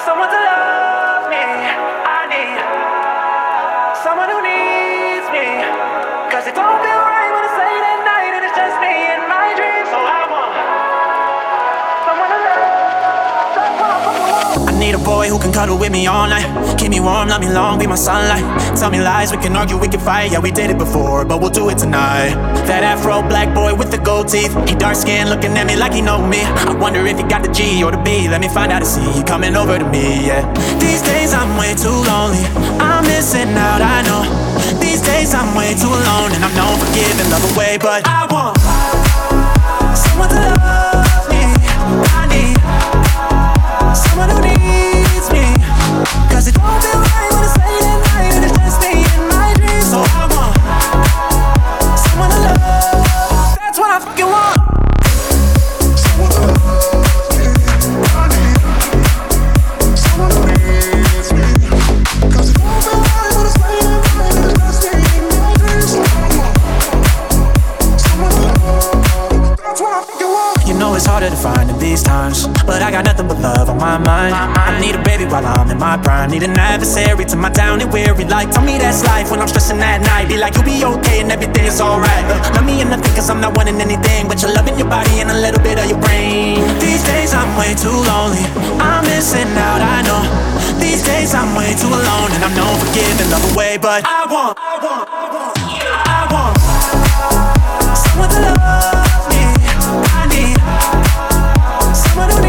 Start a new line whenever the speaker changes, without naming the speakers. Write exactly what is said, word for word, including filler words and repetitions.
Someone to love me. I need someone who needs me. Cause it don't feel right when it's late at night and it's just me and my dreams. So I want someone to love. That's what I fucking want. I need a boy who can cuddle with me all night. Keep me warm, love me long, be my sunlight. Tell me lies, we can argue, we can fight. Yeah, we did it before, but we'll do it tonight. That afro black boy with the gold teeth. He dark skin looking at me like he know me. I wonder if he got the G or the B. Let me find out and see he coming over to me, yeah. These days I'm way too lonely. I'm missing out, I know. These days I'm way too alone. And I'm known for giving love away. But I want someone to love me. I need someone who needs me. Cause it don't feel right when it's late at night and it's just me in my dreams. So I want someone to love. That's what I fucking want. Someone to love me. I need someone who needs me. Cause it don't feel right when it's late at night and it's just me in my dreams. So I want someone to love. That's what I fucking want. You know it's harder to find in these times, but I got nothing but love on my mind. I need a baby while I'm in my prime. Need an adversary to my down and weary. Like, tell me that's life when I'm stressing at night. Be like, you'll be okay and everything is alright. uh, Love me in nothing cause I'm not wanting anything but you're loving your body and a little bit of your brain. These days I'm way too lonely. I'm missing out, I know. These days I'm way too alone. And I'm known for giving love away. But I want, I want, I want, I want someone to love me. I need someone who needs